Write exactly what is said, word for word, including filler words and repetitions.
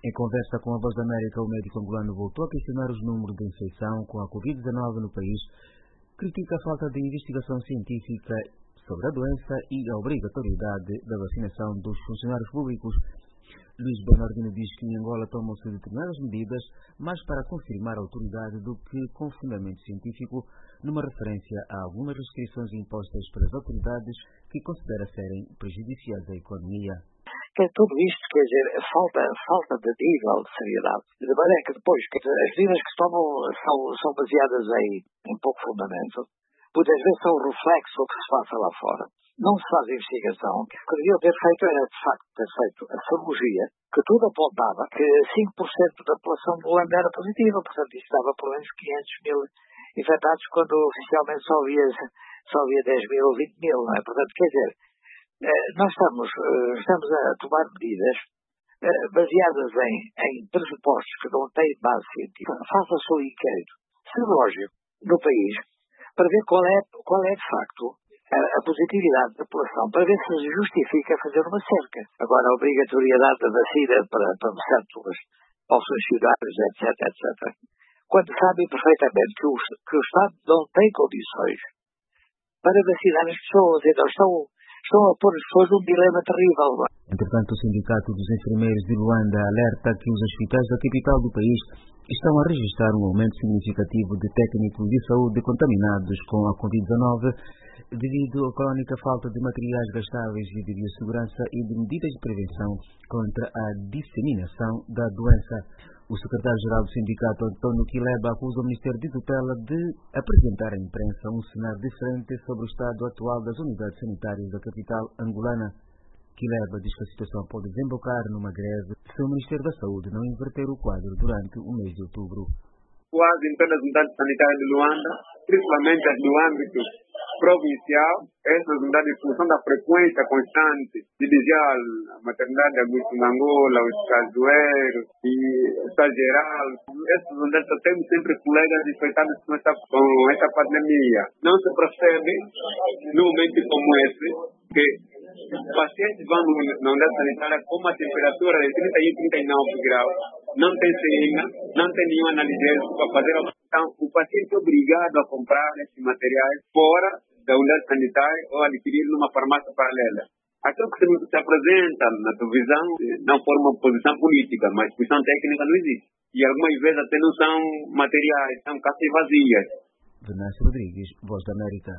Em conversa com a Voz da América, o médico angolano voltou a questionar os números de infecção com a covid dezenove no país, critica a falta de investigação científica sobre a doença e a obrigatoriedade da vacinação dos funcionários públicos. Luís Bernardino diz que em Angola tomam-se determinadas medidas, mais para confirmar a autoridade do que com fundamento científico, numa referência a algumas restrições impostas pelas autoridades que considera serem prejudiciais à economia. Que tudo isto, quer dizer, falta, falta de nível de seriedade. De maneira que depois, que as medidas que se tomam são, são baseadas em, em pouco fundamento, muitas vezes são o reflexo do que se passa lá fora. Não se faz investigação. O que deviam ter feito era, de facto, ter feito a serologia, que tudo apontava que cinco por cento da população do Holanda era positiva, portanto, isso dava pelo menos quinhentos mil infectados, quando oficialmente só havia, só havia dez mil ou vinte mil, não é? Portanto, quer dizer, nós estamos, estamos a tomar medidas baseadas em, em pressupostos que não têm base científica. Faça-se um inquérito serológico no país para ver qual é, qual é de facto a, a positividade da população, para ver se justifica fazer uma cerca. Agora, a obrigatoriedade da vacina para, para certos aos funcionários, etc, etcétera, quando sabem perfeitamente que o, que o Estado não tem condições para vacinar as pessoas, então estão, estão a pôr as pessoas num dilema terrível. Entretanto, o Sindicato dos Enfermeiros de Luanda alerta que os hospitais da capital do país estão a registrar um aumento significativo de técnicos de saúde contaminados com a covid dezenove devido à crónica falta de materiais gastáveis e de biossegurança e de medidas de prevenção contra a disseminação da doença. O secretário-geral do sindicato, António Quileba, acusa o Ministério de Tutela de apresentar à imprensa um cenário diferente sobre o estado atual das unidades sanitárias da capital angolana. Quileba diz que a situação pode desembocar numa greve se o Ministério da Saúde não inverter o quadro durante o mês de outubro. Quase em todas as unidades sanitárias de Luanda, principalmente as do âmbito provincial, essas unidades, em função da frequência constante de desviar a maternidade de Augusto Angola, os cajueiros e o Estado Geral, essas unidades só temos sempre colegas infectados com essa, com essa pandemia. Não se percebe, num momento como esse, que pacientes vão na unidade sanitária com uma temperatura de trinta e trinta e nove graus, não tem seringa, não tem nenhum analgésico para fazer a opção. O paciente é obrigado a comprar esses materiais fora da unidade sanitária ou adquirir numa farmácia paralela. Aquilo que se apresenta na televisão não forma uma posição política, mas posição técnica não existe. E algumas vezes até não são materiais, são caixas vazias. Venâncio Rodrigues, Voz da América.